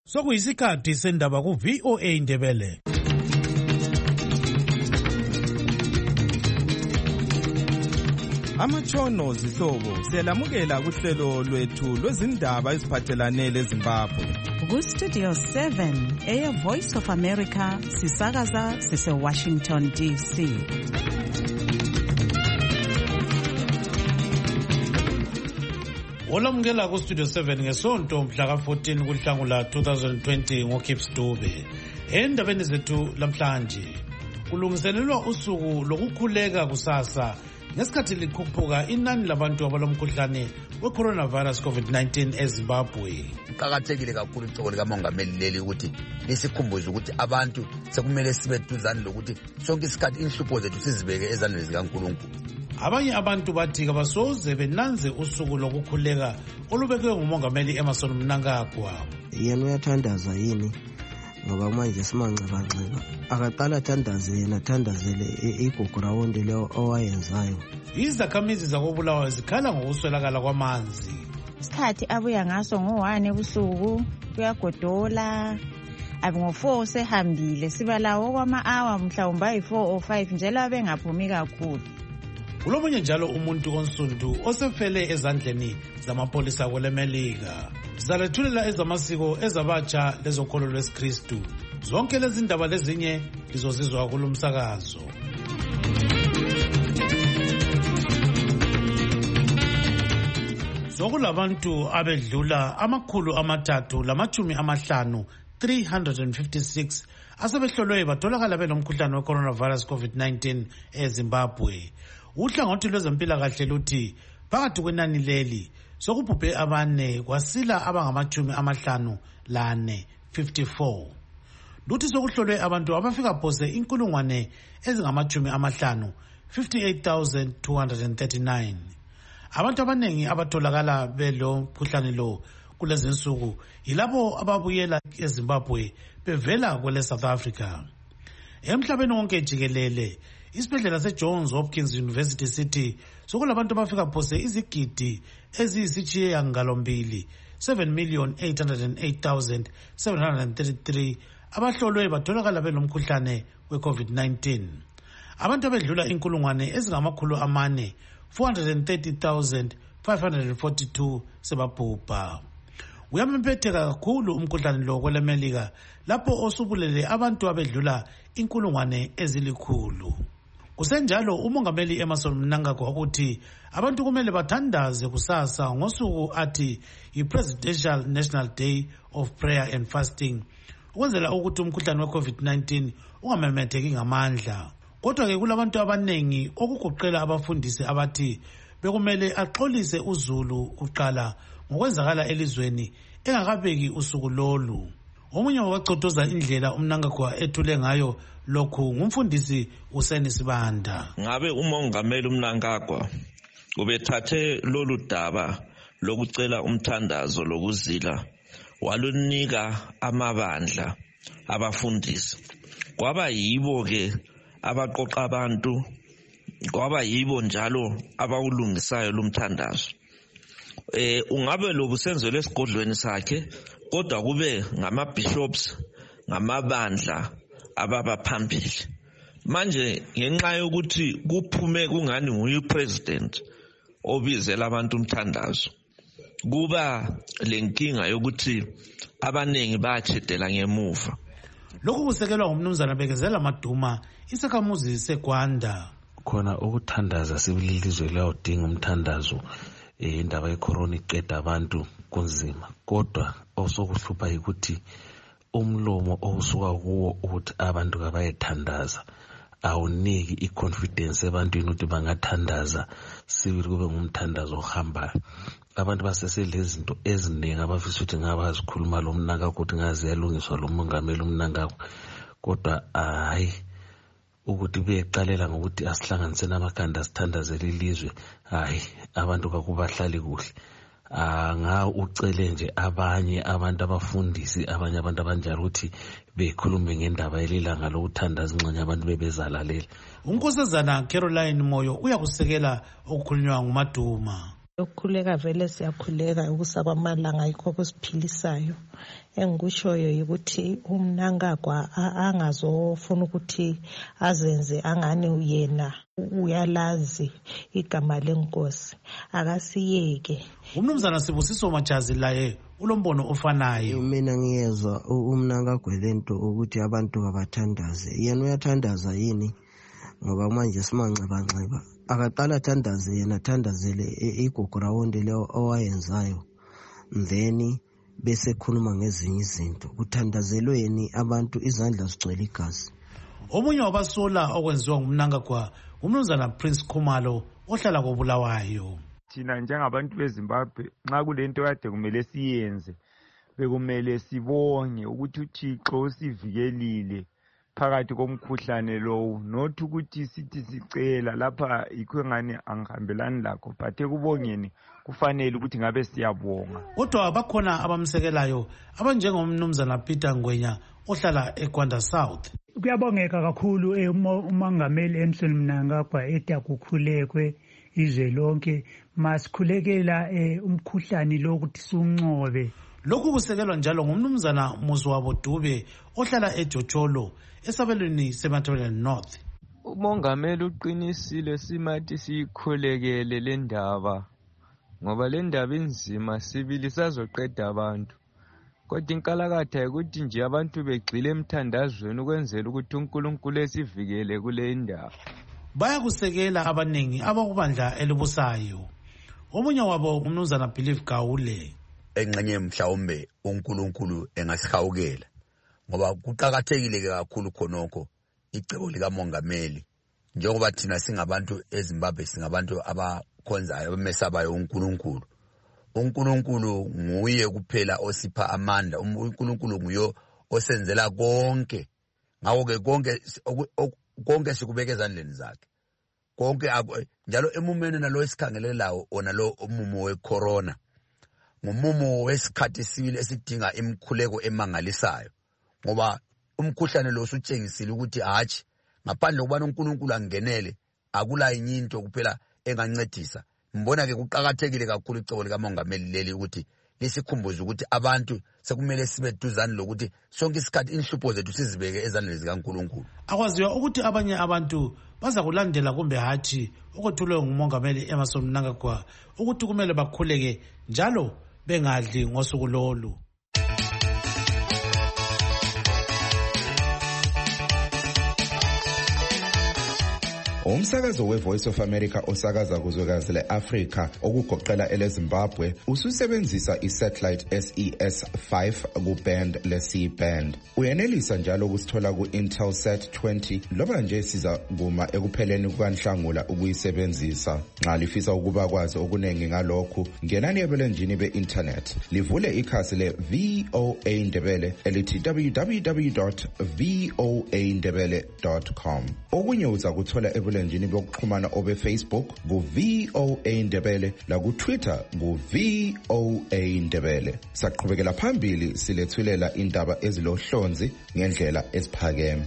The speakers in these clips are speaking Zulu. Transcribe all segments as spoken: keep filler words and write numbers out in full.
Sokuyisikhathi sendaba ku V O A Ndebele. Amatshono zihlobo siyalamukela kuhlelo lwethu lwezindaba eziphathelane leZimbabwe. Ku Studio seven eya Voice of America sisakaza sise Washington D C. Olamukela ku Studio seven ngesonto mhla ka fourteen kuNhlangula twenty twenty ngoKips Dube. Endabeni zethu lamhlanje kulungiselelwa usuku lokukhuleka kusasa ngesikhathi likhuphuka inani labantu abalomkhuhlane we-coronavirus COVID nineteen eZimbabwe. Kuqakathekile kakhulu icebo likamongameli leli ukuthi lisikhumbuze ukuthi abantu sekumele sibe duzane lokuthi sonke isikhathi inhlupho zethu sizibeke ezandleni zikaNkulunkulu. Abanye abantu bathi kabasoze benanze usuku lokukhuleka olubekwe ngumongameli Emmerson Mnangagwa. Yena uyathandaza yini? Ngoba manje simanxibanxiba akaqala athandaze yena athandazele igugu rawonde leyo owayenzayo. Izakhamizi zakobulawayo zikhala ngokuswelakala kwamanzi. Isikhathi abuya ngaso ngo-one ebusuku kuyagodola abe ngo-four sehambile sibalawo kwama-hour mhlawumbe ayi-four or five njalo abengaphumi kakhulu. Kulomunye njalo umuntu onsundu osefele ezandleni zamapolisa kwelemelika. Sizalethulela ezamasiko ezabatsha lezokholo lwesikristu. Zonke lezi ndaba lezinye lizozizwa kulumsakazo. Sokulabantu abedlula amakhulu amathathu lamachumi amahlanu three hundred fifty-six asebehlolwe batholakala benomkhuhlane we-coronavirus COVID nineteen eZimbabwe. Uhlangothi lwezempilakahle luthi phakathi kwenani leli sokubhubhe abane kwasila abangamachumi amahlanu lane fifty-four. Luthi sokuhlolwe abantu abafika phose inkulungwane ezingamachumi amahlanu fifty-eight thousand two hundred thirty-nine. Abantu abanengi abatholakala belo mkhuhlane lo kulezi nsuku yilabo ababuyela eZimbabwe bevela kwele South Africa. Emhlabeni wonke jikelele isibhedlela seJohns Hopkins University City sokulabantu abafika phose izigidi eziyisitshiye ngalombili seven million eight hundred eight thousand seven hundred thirty-three abahlolwe batholakala belomkhuhlane we-COVID nineteen. Abantu abedlula inkulungwane ezingamakhulu amane four hundred thirty thousand five hundred forty-two sebabhubha. Uyamempetheka kakhulu umkhuhlane lo kwelemelika lapho osubulele abantu abedlula inkulungwane ezilikhulu. Kusenjalo umongameli Emmerson Mnangagwa ukuthi abantu kumele bathandaze kusasa ngosuku athi yi-Presidential National Day of Prayer and Fasting ukwenzela ukuthi umkhuhlane we-COVID nineteen ungamemetheki ngamandla. Kodwa ke kulabantu abanengi okugoqela abafundisi abathi bekumele axolise uzulu kuqala ngokwenzakala elizweni engakabeki usuku lolu. Omunye wabacotoza indlela uMnangagwa ethule ngayo lokhu ngumfundisi uSeni Sibanda. Ngabe umongameli uMnangagwa ubethathe lolu daba lokucela umthandazo lokuzila walunika amabandla abafundisi. Kwaba yibo ke abaqoqa abantu, kwaba yibo njalo abawulungisayo lumthandazo. Eh ungabe lobusenzelwe esigodlweni sakhe kodwa kube ngama-bishops ngamabandla ababa phambili. Manje ngenxa yokuthi kuphume kungani nguye president obizela abantu umthandazo kuba lenkinga yokuthi abanengi bachedela ngemuva. Lokhu kusekelwa ngumnumzana Bekezela Maduma isakhamuzi seGwanda. Khona ukuthandaza sibilizwe lawudinga umthandazo indaba yecorona iqeda abantu kunzima, kodwa osokuhlupha ukuthi umlomo osuka kuwo ukuthi abantu kabayethandaza awuniki iconfidence ebantwini ukuthi bangathandaza sibili kube ngumthandazo ohambayo. Abantu baseselezinto eziningi abafisa ukuthi ngabazikhuluma lo Mnangagwa ukuthi ngaziyalungiswa lo mongameli uMnangagwa, kodwa hayi ukuthi beqalela ngokuthi asihlanganise namakhanda sithandazele ilizwe, hayi abantu kakubahlali kuhle. Anga ucele nje abanye abantu abafundisi abanye abantu abanjalo ukuthi bekhulume ngendaba yelilanga lokuthandaza ingxenye abantu bebezalalela. Unkosazana Caroline Moyo uyakusekela okukhulunywa nguMaduma. Ukukhuleka vele siyakhuleka ukusa kwamalanga yikho kusiphilisayo. Engikushoyo ukuthi uMnangagwa angazofuna ukuthi azenze angani uyena uyalazi igama lenkosi. Akasiyeke. Umnumzana Sibusiso Majazi laye ulombono ofanayo. Mina ngiyezwa uMnangagwa lento ukuthi abantu abathandaze. Yena uyathandaza yini? Ngoba manje simanxibanxiba. Akaqala athandaze yena athandazele igugu rawonde leyo owayenzayo. Then bese khuluma ngezinye izinto. Kuthandazelweni abantu izandla zigcwele igazi. Omunye wabasola okwenziwa nguMnangagwa umnumzana Prince Khumalo ohlala koBulawayo. Thina njengabantu beZimbabwe nxa kulento kade kumele siyenze bekumele sibonge ukuthi uThixo usivikelile phakathi komkhuhlane lowo, not ukuthi sithi sicela lapha yikho ngani angihambelani lakho, but ekubongeni kufanele ukuthi ngabe siyabonga. Kodwa bakhona abamsekelayo abanjengomnumzana Peter Ngwenya ohlala eGwanda South. Kuyabongeka kakhulu uMongameli Emmerson Mnangagwa ethi akukhulekwe izwe lonke, masikhulekela umkhuhlane lo ukuthi suncobe. Lokhu kusekelwa njalo ngumnumzana Muzwabo Dube ohlala eJocholo esabelweni seMatabeleland North. Umongameli uqinisile simathi sikhulekele le ndaba ngoba le ndaba inzima sibili sazoqeda abantu. Kodwa inkalakatha ukuthi nje abantu begxile emthandazweni ukwenzela ukuthi uNkulunkulu esivikele kule ndaba. Bayakusekela abaningi abakubandla elibusayo. Omunye wabo umnumzana Believe Gawule. Engxenye mhlawumbe uNkulunkulu engasihawukela ngoba kuqhakathekile kakhulu khonokho icebo lika mongameli njengoba thina singabantu eZimbabwe singabantu abakhonzayo abamesabayo uNkulunkulu. uNkulunkulu nguye kuphela osipha amandla. uNkulunkulu nguye osenzela konke. Ngawo ke konke konke sikubeka ezandleni zakhe. Konke njalo emumeni nalo esikhangelelayo ona lo umumo wecorona. Ngumumo wesikhathi sibili esidinga imkhuleko emangalisayo. Ngoba umkhuhlane lo usutshengisile ukuthi hatshi ngaphandle kubana uNkulunkulu angenele akula inyinto kuphela engancedisa. Mbona ke kuqhakathekile kakhulu icebo lika mongameli leli ukuthi lisikhumbuze ukuthi abantu sekumele sibe duzane lokuthi sonke isikhathi inhlupho zethu sizibeke ezandleni zikaNkulunkulu. Akwaziwa ukuthi abanye abantu baza kulandela kumbe hathi ukuthulwe ngumongameli Emmerson Mnangagwa ukuthi kumele bakhuleke njalo bengadli ngosuku lolu. Umsakazo weVoice of America osakaza kuzwekazi leAfrika okugoqela eleZimbabwe ususebenzisa isatellite S E S five kuband le-C band. Uyenelisa njalo ukusithola ku-Intelsat twenty loba nje siza kuma ekupheleni kukaNhlangula ukuyisebenzisa. Nxa lifisa ukuba kwazi okuningi ngalokhu, ngenani ebulenjini be-internet. Livule ikhasi le-V O A Ndebele elithi w w w dot v o a ndebele dot com. Okunye uza kuthola ebulenjini njini bokuxhumana obe Facebook ku V O A Ndebele la ku Twitter ku V O A Ndebele. Saqhubekela phambili silethulela indaba ezilohlonzi ngendlela esiphakeme.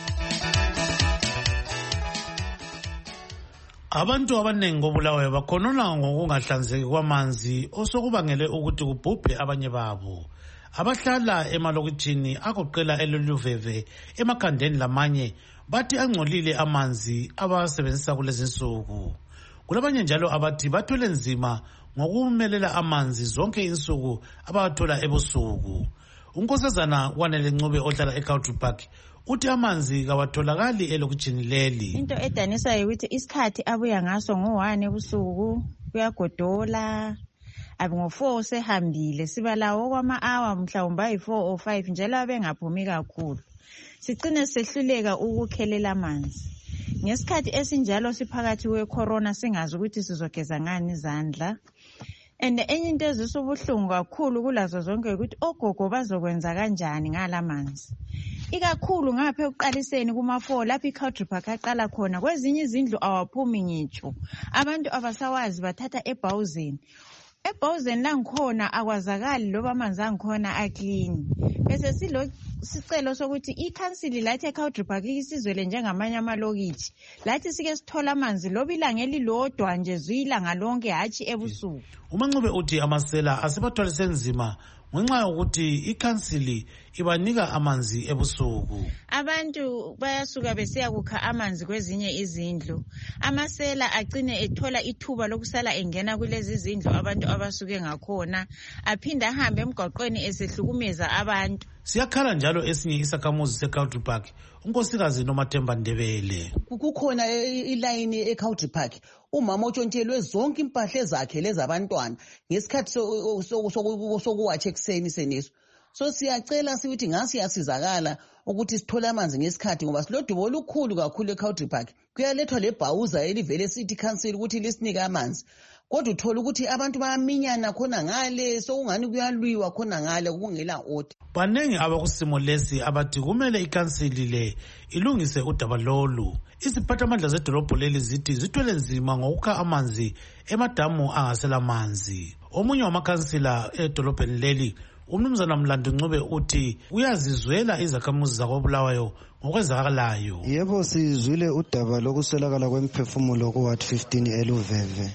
Abantu abanengi koBulawayo bakhonona ngokungahlanzeki kwamanzi osokubangele ukuthi kubhubhe abanye babo. Abahlala emalokitshini agoqela eLuluveve emakhandeni lamanye bathi angcolile amanzi abasebenzisa kulezi insuku. Kulabanye njalo abathi bathwele nzima ngokumelela amanzi zonke insuku abathola ebusuku. Unkosazana Kwanele Ncube ohlala eCountry Park uthi amanzi kawatholakali elokitshini leli. Into edanisa ukuthi isikhathi abuya ngaso ngo-one ebusuku kuyagodola. Abe ngo-four sehambile sibalawo kwama-hour mhlawumbe ayi-four or five njalo abengaphumi kakhulu. Sicine sehluleka ukukhelela amanzi. Ngesikhathi esinjalo siphakathi kwecorona singazi ukuthi sizogeza ngani izandla. And enye into ezisubuhlungu kakhulu kulazo zonke ukuthi ogogo bazokwenza kanjani ngalamanzi. Ikakhulu ngapha ekuqaliseni kuma-four lapho iCountry Park aqala khona kwezinye izindlu awaphumi ngitsho. Abantu abasawazi bathatha ebhawuzini. ebhozeni langikhona akwazakali loba amanzi angikhona aklini. Bese silo sicelo sokuthi ikhansili lathi eCountry Park isizwele njengamanye amalokithi. Lathi sike sithola amanzi loba ilanga elilodwa nje zwilanga lonke hatshi ebusuku. uMancube uthi amasela asibathwalise nzima ngenxa yokuthi ikhansili ibanika amanzi ebusuku. Abantu bayasuka besiya kukha amanzi kwezinye izindlu. Amasela agcine ethola ithuba lokusala engena kulezi izindlu abantu abasuke ngakhona, aphinda ahambe emgwaqweni esehlukumeza abantu. Siyakhala njalo esinye isakhamuzi seCountry Park, unkosikazi Nomathemba Ndebele. Kukhona ilayini eCountry Park. Umama otshontshelwe zonke impahla ezakhe lezabantwana ngesikhathi sokuwatsha ekuseni seneso. So siyacela sithi ngasi yasizakala ukuthi sithole amanzi ngesikhathi ngoba silodubo olukhulu kakhulu eCountry Park. Kuyalethwa lebhawuza elivele City Council ukuthi lisinike amanzi. Kodwa uthola ukuthi abantu bayaminyana khona ngale sokungani kuyalwiwa khona ngale kungela order. Banengi abakusimo lesi abathi kumele ikhansili le ilungise udaba lolu. Iziphathamandla zedolobho leli zithi zithwele nzima ngokukha amanzi emadamu angasela manzi. Omunye wamakhansila edolobheni leli uMnumzana Mlando Ncube uthi uyazizwela izakhamuzi zakoBulawayo ngokwenzakalayo. Yebo sizwile udaba lokuswelakala kwemphefumulo ku Ward fifteen eLuveve.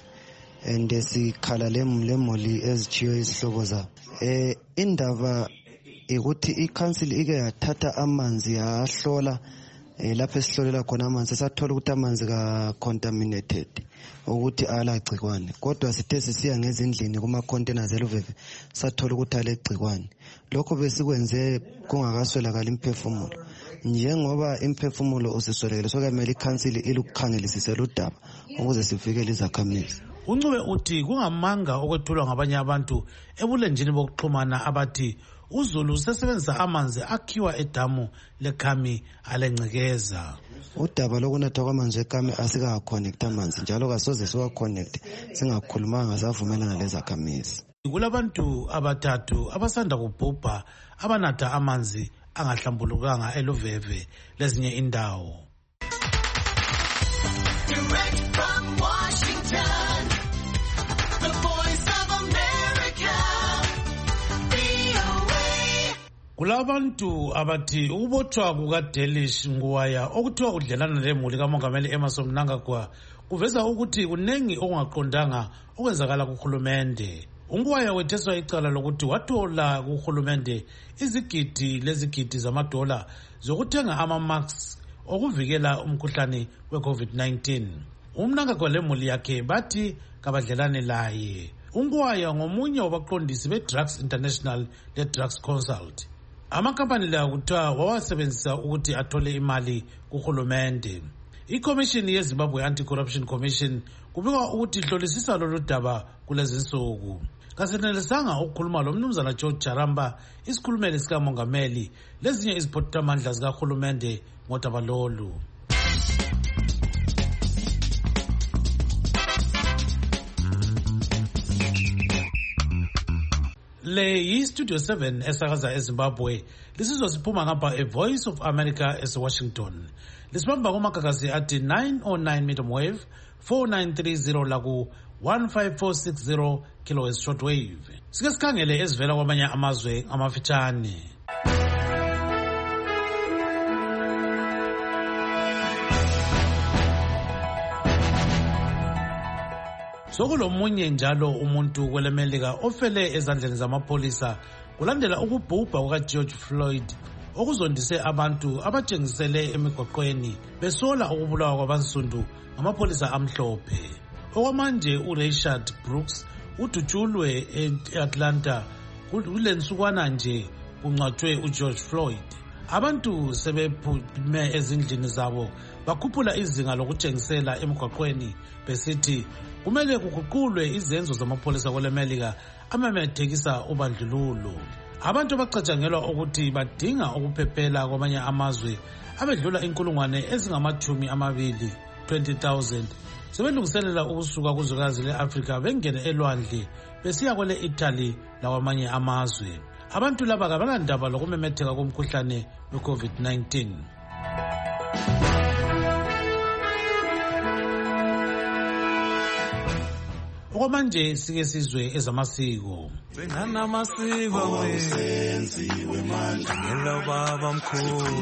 And sikhala lemoli ezithiyo izihlobo zabo. Eh indaba ukuthi ikhansili ike yathatha amanzi yahlola lapho esihlolela khona amanzi sathola ukuthi amanzi ka contaminated ukuthi alagcikwane. Kodwa sithe sisiya ngezindlini kuma containers eLuveve sathola ukuthi alegcikwane. Lokho besikwenze kungakaswelakala imphefumulo. Njengoba imphefumulo usiswelekile sokumele ikhansili ilukukhangelisise ludaba ukuze sivikele izakhamizi. uNcube uthi kungamanga okwethulwa ngabanye abantu ebulenjini bokuxhumana abathi uZulu usebenzisa amanzi akhiwa edamu leKhami alencekeza. Udaba lokunatha kwamanzi eKhami asika connect amanzi njalo kasoze siwa connect singakhulumanga savumelana lezakhamizi. Kulabantu abathathu abasanda kubhubha abanatha amanzi angahlambulukanga eLuveve lezinye indawo. Direct from Washington, the voice of America, V O A. Kulabantu abathi ukubotshwa kukaDelish Ngwaya okuthiwa udlelana lemuli kaMongameli Emmerson Mnangagwa kuveza ukuthi kunengi okungaqondanga okwenzakala kuhulumende. Ungwaya wetheswa icala lokuthi wathola kuhulumende izigidi lezigidi zamadola zokuthenga ama-masks okuvikela umkhuhlane we-COVID nineteen. Umnangagwa lemuli yakhe bathi kabadlelane laye. Ungwaya ngomunye wabaqondisi be-Drugs International le-Drugs Consult. Amakampani la kuthiwa wawasebenzisa ukuthi athole imali kuhulumende. I-Commission yeZimbabwe Anti-Corruption Commission kubikwa ukuthi ihlolisisa lolu daba kulezi nsuku. Kasenelisanga ukukhuluma lo Mnumzana George Jaramba isikhulumeli sikamongameli lezinye iziphathamandla zikahulumende ngodaba lolu. Le yi Studio seven esakaza eZimbabwe lisizwa siphuma ngapha e Voice of America eWashington. Lisibamba kumagagasi athi nine oh nine medium wave, four nine three zero laku one five four six zero kilohertz shortwave. Sike sikhangele ezivela kwamanye amazwe amafitshane. Sokulomunye njalo umuntu kwelemelika ofele ezandleni zamapolisa kulandela ukubhubha kukaGeorge Floyd okuzondise abantu abatshengisele emigwaqweni besola ukubulawa kwabansundu ngamapolisa amhlophe. Okwamanje uRayshard Brooks udutshulwe eAtlanta kulensukwana nje kungcwatshwe uGeorge Floyd. Abantu sebephume ezindlini zabo bakhuphula izinga lokutshengisela emigwaqweni besithi kumele kuguqulwe izenzo zamapolisa kwelemelika amemethekisa ubandlululo. Abantu abacatshangelwa ukuthi badinga ukuphephela kwamanye amazwe abedlula inkulungwane ezingamathumi amabili twenty thousand sebelungiselela ukusuka kuzwekazi le-Afrika bengene elwandle besiya kwele Italy lakwamanye amazwe. Abantu laba kabalandaba lokumemetheka komkhuhlane we-COVID nineteen. okwamanje sike sizwe ezamasiko. Namasiko wenziwe manje ngelo baba mkhulu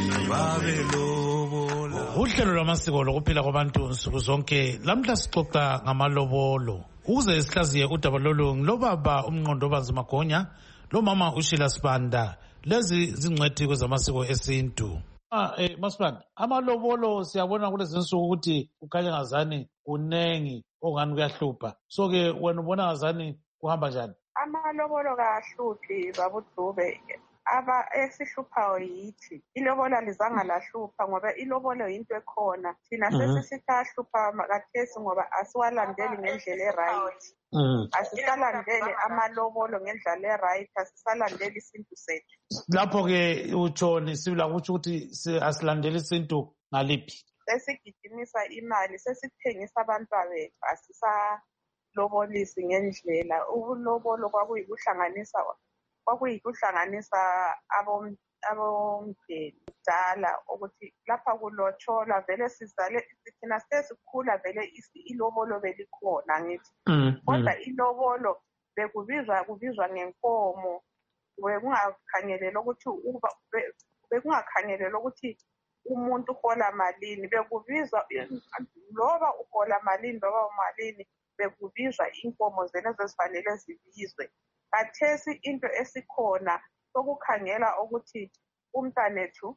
babelobola. Uhlelo lwamasiko lokuphila kwabantu nsuku zonke lamhla sixoxa ngamalobolo. Uze sihlaziye udaba lolu ngilobaba umnqondobazi Magonya lo mama uShila Sibanda lezi zingcwethi kwezamasiko esintu. Ah eh Masibanda amalobolo siyabona kulezi insuku ukuthi ukhanya ngazani kunengi ongani kuyahlupha. So ke wena ubona ngazani kuhamba njani? Amalobolo kahluphi babudube aba esihluphayo yithi ilobola lizanga lahlupha ngoba ilobolo into ekhona thina sesisithahlupha makathesi ngoba asiwalandeli ngendlela eright. Asisalandele amalobolo ngendlela eright, asisalandeli isintu sethu. Lapho ke utshoni sibila ukuthi ukuthi asilandele isintu ngaliphi? Sesigijimisa imali, sesithengisa abantwana bethu, asisalobolisi ngendlela. Ubulobolo kwakuyikuhlanganisa kwakuyikuhlanganisa abomndeni kudala ukuthi lapha kulotsholwa vele sizale thina sesikhula vele ilobolo belikhona ngithi. Kodwa ilobolo bekubizwa kubizwa ngenkomo, bekungakhangelela ukuthi bekungakhangelela ukuthi umuntu uhola malini, bekubizwa loba uhola malini loba malini bekubizwa inkomo zena ezifanele zibizwe. Kathesi into esikhona sokukhangela ukuthi umntanethu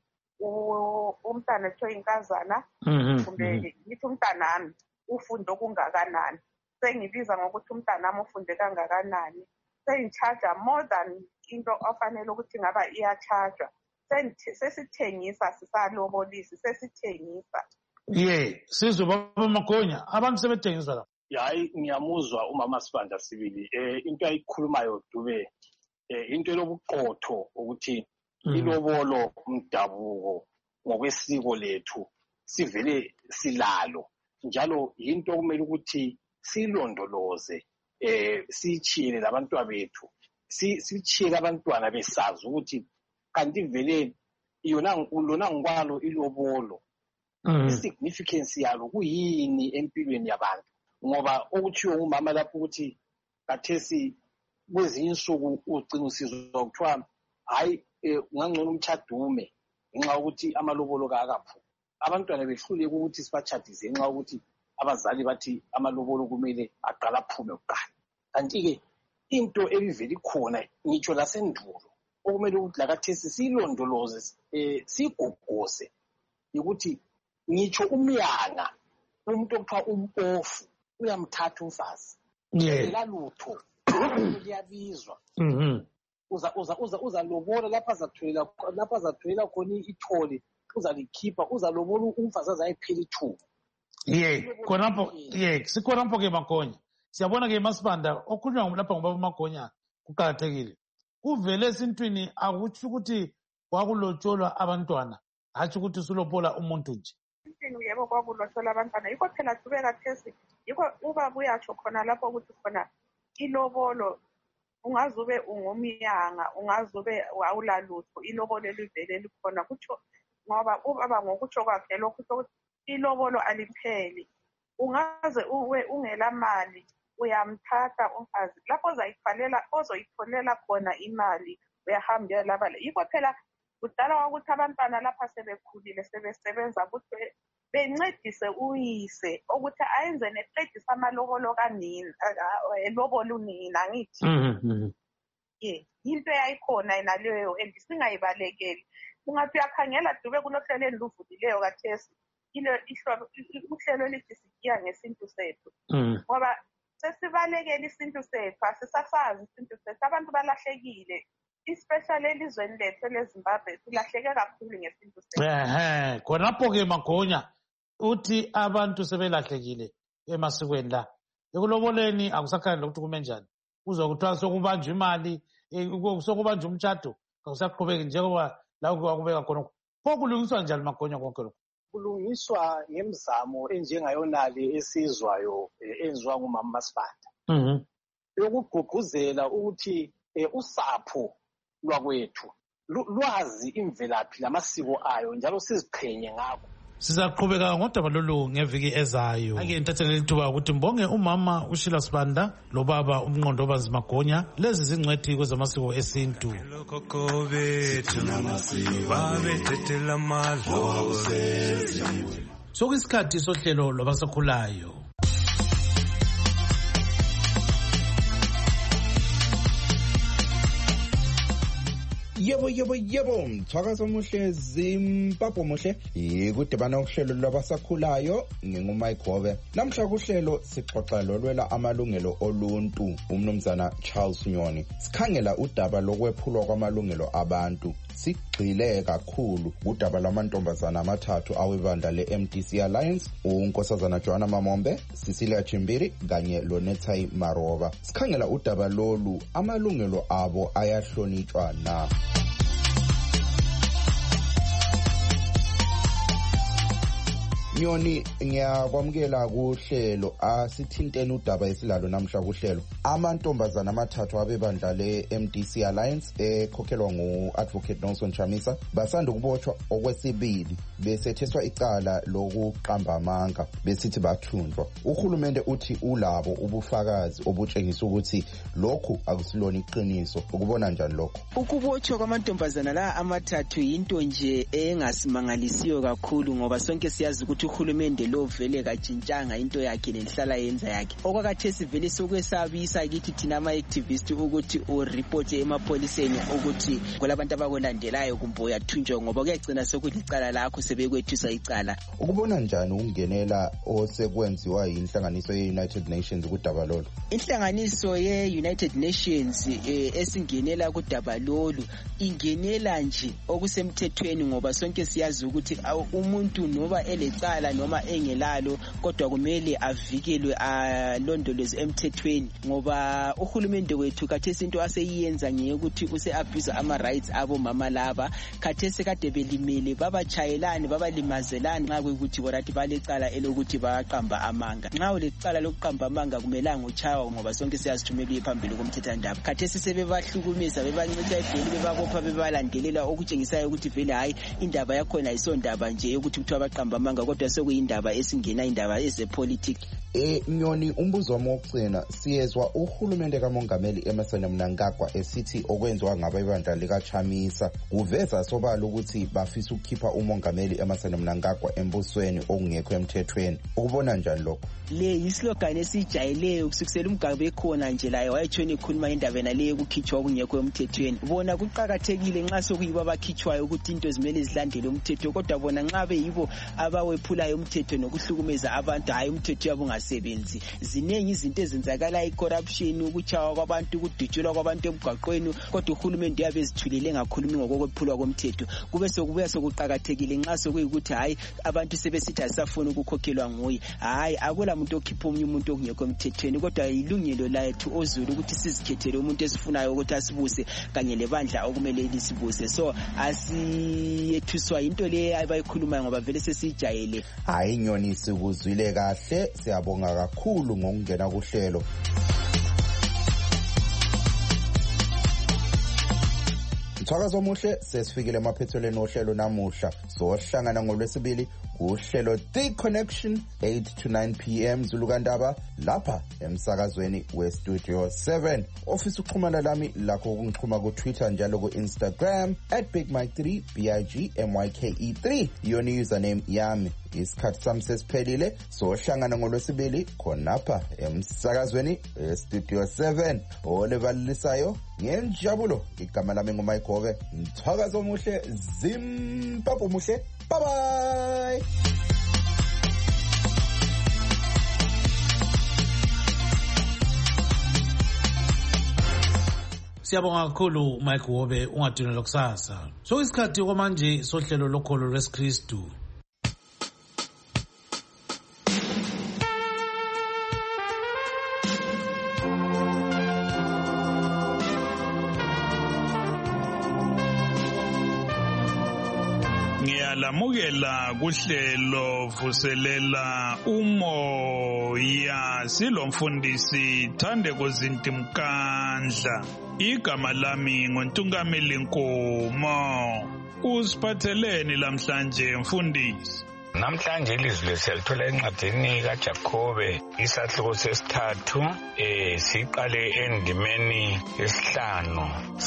umntanethu oyinkazana kumbe ngithi umntanami ufunda okungakanani, sengibiza ngokuthi umntanami ufunde kangakanani, sengicharge more than into ofanele ukuthi ngaba iyacharge. Sesithengisa sisalobolisi sesithengisa. Ye sizwe baba Magonya abantu sebethengisa la. Hayi ngiyamuzwa umama Sibanda sibili eh into ayikhulumayo Dube eh into lobuqotho ukuthi ilobolo umdabuko ngokwesiko lethu sivele silalo njalo into kumele ukuthi silondoloze eh sichile labantwana bethu sichile abantwana besazi ukuthi kanti vele yona lona ngwalo ilobolo isignificance yalo kuyini empilweni yabantu ngoba okuthiwa umama lapho ukuthi kathesi kwezinye insuku ugcina usizwa kuthiwa hayi ungangcono umchadume ngenxa ukuthi amalobolo kaakaphu abantwana behluleke ukuthi sibachadise ngenxa ukuthi abazali bathi amalobolo kumele aqala aphume kuqala. Kanti-ke into ebivele ikhona ngitsho lasendulo okumele ukuthi lakathesi siyilondoloze um siyigogose ukuthi ngitsho umyanga umuntu okuthiwa umpofu uyamthatha umfazi elalutho liyabizwa uza uza uza uzalobola lapha azathulela lapha azathulela khona ithole uzalikhipha uzalobola umfazi azayiphela ithuba. Ye khonapho ye sikhonapho ke Magonya siyabona ke Masibanda okhulunywa ngolapha ngobaba Magonya kuqhakathekile kuvele esintwini akuthi ukuthi kwakulotsholwa abantwana hatshi ukuthi sulobola umuntu nje. Intini yebo kwakulotsholwa abantwana yikho phela tubeka thesi yikho ubaba uyatsho khona lapho ukuthi khona ilobolo ungazube ungumyanga ungazube awulalutho ilobolo elivele likhona kutsho ngoba ubaba ngokutsho kwakhe lokho ukuthi ilobolo alipheli ungaze uwe ungela mali uyamthatha umfazi lapho ozayithalela ozoyitholela khona imali uyahambela laba yikho phela kudala ukuthi abantwana lapha sebekhulile sebesebenza ukuthi bencedise uyise ukuthi ayenze neqedisa amalobolo kanini elobolo unina ngithi ye into yayikhona enaleyo and singayibalekeli ungathi uyakhangela Dube kunohlelo endiluvulileyo kathesi ile ihlobo uhlelo lithi sigiya ngesintu sethu ngoba sesibalekela isintu sethu asisasazi isintu sethu abantu balahlekile especially elizweni lethu leZimbabwe silahleke kakhulu ngesintu sethu. Ehe khonapho ke Magonya uthi abantu sebelahlekile emasikweni la ekuloboleni akusakhani ukuthi kume njani uzokuthiwa sokubanjwa imali sokubanjwa umtshado akusaqhubeki njengoba la kwakubeka khona pho kulungiswa njani Magonya konke lokho? Kulungiswa ngemizamo enjengayonale esizwayo enziwa ngumama Sibanda yokugqugquzela ukuthi usapho lwakwethu lwazi imvelaphi lamasiko ayo njalo siziqhenye ngakho Sizaqhubeka ngodaba lolu ngeviki ezayo. Ake ngithathele ithuba ukuthi mbonge umama uShila Sibanda lobaba uMnqondo Magonya, lezi zingcwethi kwezamasiko esintu. Sokuyisikhathi sohlelo lwabasakhulayo. Yebo yebo yebo mthwakazo omuhle Zimbabwe muhle ikudibana uhlelo lwabasakhulayo ngingumike Hobe. Namhla kuhlelo sixoxa lolwela amalungelo oluntu umnumzana Charles Nyoni. Sikhangela udaba lokwephulwa kwamalungelo abantu. Sigxile kakhulu udaba lamantombazana amathathu awebandla le-M D C Alliance, unkosazana Joanna Mamombe, Cecilia Chimbiri kanye loNetai Maroba. Sikhangela udaba lolu amalungelo abo ayahlonitshwa na. Nyoni ngiyakwamukela kuhlelo asithintene udaba esilalo namhla kuhlelo. Amantombazana amathathu abebandla le-M D C Alliance ekhokhelwa ngu-Advocate Nelson Chamisa basanda ukubotshwa okwesibili besetheswa icala lokuqamba amanga besithi bathunjwa. Uhulumende uthi ulabo ubufakazi obutshengisa ukuthi lokhu akusilona iqiniso. Ukubona njani lokho? Ukubotshwa kwamantombazana la amathathu into nje engasimangalisiyo kakhulu ngoba sonke siyazi ukuthi uhulumende lo vele kajintshanga into yakhe nenhlala yenza yakhe. Okwakhathesi vele sokwesabisa kithi thina ama-activist ukuthi ureport emapoliseni ukuthi kulabantu abakulandelayo kumbe uyathunjwa ngoba kuyagcina sokuthi icala lakho sebekwethusa icala. Ukubona njani ukungenela osekwenziwa yinhlanganiso ye-United Nations kudaba lolu? Inhlanganiso ye-United Nations eh, esingenela kudaba lolu ingenela nje okusemthethweni ngoba sonke siyazi ukuthi umuntu noba elecala noma engelalo kodwa kumele avikelwe alondolozwe emthethweni ngoba uhulumende wethu khathesi into aseyiyenza ngeyokuthi use-abuse ama-rights abo mama laba. Khathesi kade belimele babachayelane babalimazelane nxa kuyikuthi borathi balecala elokuthi baqamba amanga. Nxa ulecala lokuqamba amanga kumelanga uchawa ngoba sonke siyazithumela uye phambili komthethandaba. Khathesi sebebahlukumeza bebancitha ebheli bebabopha bebalandelela okutshengisayo ukuthi vele hayi indaba yakhona ayisondaba nje yokuthi kuthiwa baqamba amanga kodwa sekuyindaba esingena indaba ezepolitics. Eh Nyoni, umbuzo wami wokugcina, siyezwa uhulumende kaMongameli Emmerson Mnangagwa esithi okwenziwa ngabebandla likaChamisa kuveza sobala ukuthi bafisa ukukhipha uMongameli Emmerson Mnangagwa embusweni okungekho emthethweni. Ukubona njani lokho? Le islogan esijayeleyo kusukisela umgabe ekhona nje layo wayetshona ikhuluma indaba yena le yokukhitshwa okungekho emthethweni. Bona kuqhakathekile nxa sokuyiba abakhitshwayo ukuthi into zimele zilandele umthetho kodwa bona nxa beyibo abawephulayo umthetho nokuhlukumeza abantu hayi umthetho yabo ungasebenzi. Zinengi izinto ezenzakala i-corruption, ukuchawa kwabantu, ukudutshulwa kwabantu emgwaqweni kodwa uhulumende yabe ezithulele ngakhulumi ngokwephulwa komthetho. Kube sokubuya sokuqhakathekile nxa sokuyikuthi hayi abantu sebesithi asafuna ukukhokhelwa nguye. Hayi akula umuntu okhipha omunye umuntu okungekho emthethweni kodwa ilungelo lethu ozulu ukuthi sizikhethele umuntu esifunayo ukuthi asibuse kanye lebandla okumele lisibuse. So asiyethuswa into le abayikhulumayo ngoba vele sesijayele. Hayi Nyoni, sikuzwile kahle, siyabonga kakhulu ngokungena kuhlelo. Mthwakazo omuhle, sesifikile emaphethelweni ohlelo namuhla. Sohlangana ngolwesibili uhlelo The Connection eight to nine p m Zulu Kandaba lapha emsakazweni we Studio seven. Ofisa uxhumana lami lakho ukungixhuma ku Twitter njalo ku Instagram at big mike three B I G M Y K E three yona username yami. Isikhathi sami sesiphelile, sohlangana ngolwesibili khonapha emsakazweni e Studio seven. Olebalisayo ngenjabulo, igama lami ngumike Hobe. Mthwakazo omuhle, Zimbabwe muhle. Bye bye. Siyabonga kakhulu Mike Hobe, ungadinela kusasa. So isikhathi kwamanje sohlelo lokholo lwesikristu. Ngiyalamukela kuhlelo vuselela umoya silomfundisi Thandeko Zintimkandla. Igama lami ngoNtungameli Nkomo. Usiphatheleni lamhlanje mfundisi? Namhlanje ilizwi lesiyalithola encwadini kaJakobe isahluko sesithathu eh siqale endimeni yesihlanu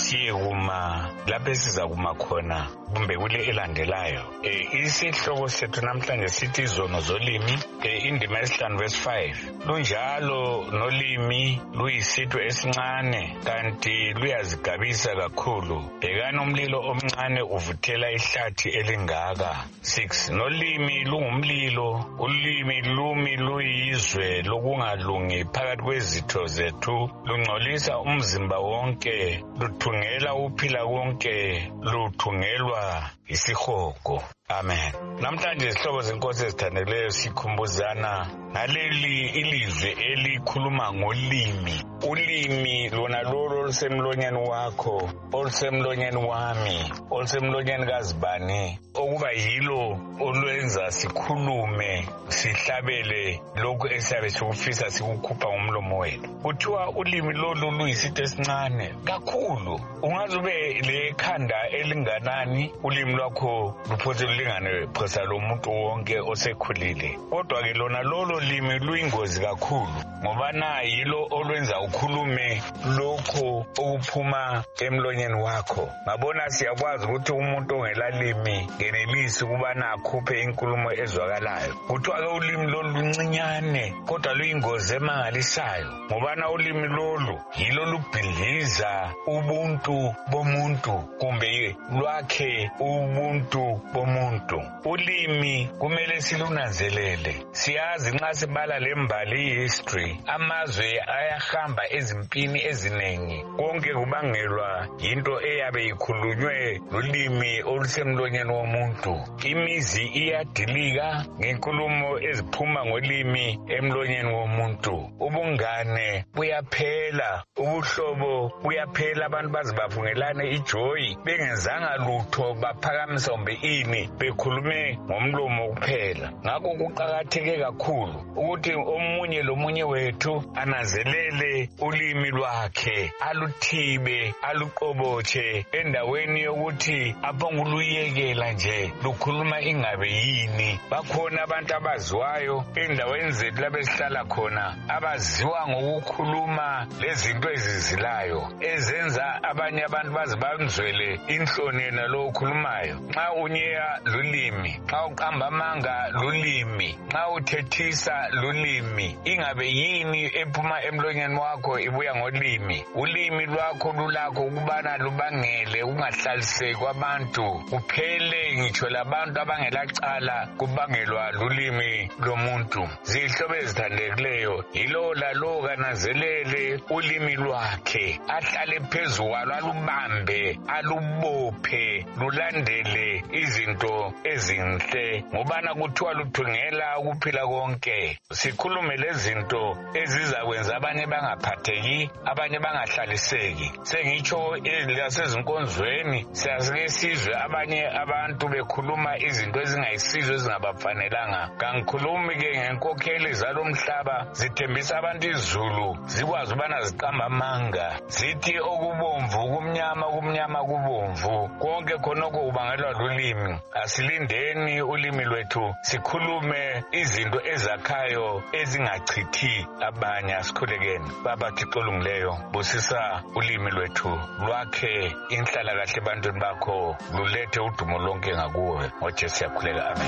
siyekuma lapho esiza kuma khona kumbe kule elandelayo. Eh isihloko sethu namhlanje sithi izono zolimi eh indima yesihlanu verse five. Lunjalo nolimi luyisitho esincane kanti luyazigabisa kakhulu. Bhekani umlilo omncane uvuthela ihlathi elingaka. six. Nolimi lungumlilo, ulimi lumi luyizwe lokungalungi phakathi kwezitho zethu, lungcolisa umzimba wonke, luthungela uphila konke, luthungelwa isihogo. Amen. Namhlanje isihlobo zenkosi ezithandeleyo sikhumbuzana ngaleli ilizwe elikhuluma ngolimi. Ulimi lona lolo olusemlonyeni wakho, olusemlonyeni wami, olusemlonyeni kazibani, okuba yilo olwenza sikhulume, sihlabele lokhu esiyabe sikufisa sikukhupha ngomlomo wethu. Kuthiwa ulimi lolu luyisitho esincane kakhulu. Ungaze ube lekhanda elinganani, ulimi lwakho luphose lingane phosa lomuntu wonke osekhulile. Kodwa ke lona lolo limi luyingozi kakhulu ngoba na yilo olwenza ukhulume lokho okuphuma emlonyeni wakho. Ngabona siyakwazi ukuthi umuntu ongelalimi ngenelisi ukubana akhuphe inkulumo ezwakalayo. Kuthiwa ke ulimi lolu luncinyane kodwa luyingozi emangalisayo ngoba na ulimi lolu yilo lubhidliza ubuntu bomuntu kumbe lwakhe ubuntu bomuntu. Ulimi kumele silunanzelele. Siyazi nxa sibala lembali history amazwe ayahamba ezimpini ezinengi konke kubangelwa into eyabe ikhulunywe lolimi olusemlonyeni womuntu. Imizi iyadilika ngenkulumo eziphuma ngolimi emlonyeni womuntu. Ubungane buyaphela, ubuhlobo buyaphela, abantu bazibafungelane ijoy bengenzanga lutho baphakamisa umbe ini bekhulume ngomlomo kuphela. Ngakho kuqakatheke kakhulu ukuthi omunye lomunye wethu ananzelele ulimi lwakhe, aluthibe, aluqobotshe endaweni yokuthi aphonguluyekela nje lukhuluma ingabe yini. Bakhona abantu abaziwayo endaweni zethu lapho esihlala khona abaziwa ngokukhuluma lezinto ezizilayo ezenza abanye abantu baze banzwele inhloni nalo okhulumayo. Nxa unyeya lulimi, nxa uqamba amanga lulimi, nxa uthethisa lulimi, ingabe yini ephuma emlonyeni wakho ibuya ngolimi. Ulimi lwakho lulakho ukubana lubangele ungahlaliseki kwabantu, uphele ngitsho labantu abangelacala kubangelwa lulimi lomuntu. Zihlobo ezithandekileyo, yilo lalo kananzelele ulimi lwakhe, ahlale phezu kwalo, alubambe, alubophe, lulandele izinto ezinhle ngobana kuthiwa luthungela ukuphila konke. Sikhulume lezinto ezizakwenza abanye bangaphatheki, abanye bangahlaliseki. Sengitsho lasezinkonzweni siyasike sizwe abanye abantu bekhuluma izinto ezingayisizo ezingabafanelanga. Kangikhulumi ke ngenkokheli zalomhlaba zithembisa abantu izulu zikwazi ubana ziqamba amanga, zithi okubomvu kumnyama, kumnyama kubomvu, konke khonoko kubangelwa lulimi. Asilindeni ulimi lwethu sikhulume izinto ezakhayo ezingachithi abanye. Asikhulekeni. Baba Thixo olungileyo, busisa ulimi lwethu, lwakhe inhlala kahle ebantwini bakho, lulethe udumo lonke ngakuwe. ngoJesu siyakhuleka. Amen.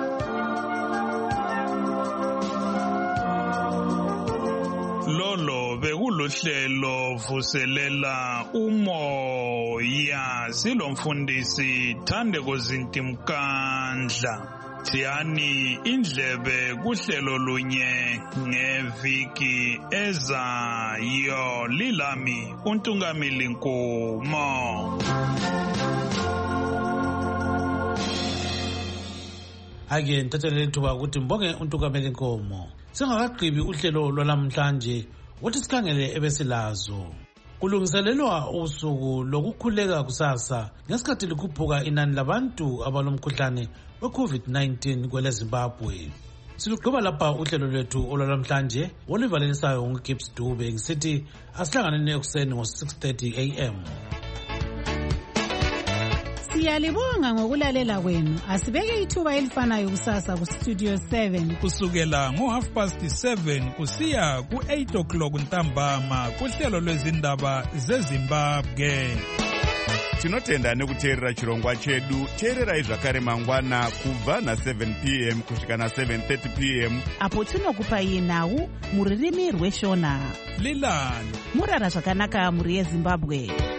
Lolo bekulohlelo vuselela umoya, silomfundisi Thandeko Zintimkandla. Siyani indlebe kuhlelo lunye ngeviki ezayo. Lilami uNtungamili Nkomo. Ake ntathelele ithuba ukuthi mbonge uNtungamili Nkomo. Singakagqibi uhlelo lwalamhlanje ukuthi sikhangele ebesilazo. Kulungiselelwa usuku lokukhuleka kusasa ngesikhathi likhuphuka inani labantu abalomkhuhlane we-COVID nineteen kwele Zimbabwe. Silugqiba lapha uhlelo lwethu olwalamhlanje olivalisayo nguGibbs Dube ngisithi asihlangane ekuseni ngo six thirty a m Siyalibonga ngokulalela kwenu. Asibeke ithuba elifanayo kusasa ku Studio seven. Kusukela ngo half past seven kusiya ku eight o'clock ntambama kuhlelo lwezindaba zeZimbabwe. Tinotenda nekuteerera chirongwa chedu. Teererai zvakare mangwana kubva na seven p m kusvika na seven thirty p m apo tinokupai nhau muririmi rweshona. Lilani murara zvakanaka muri yeZimbabwe.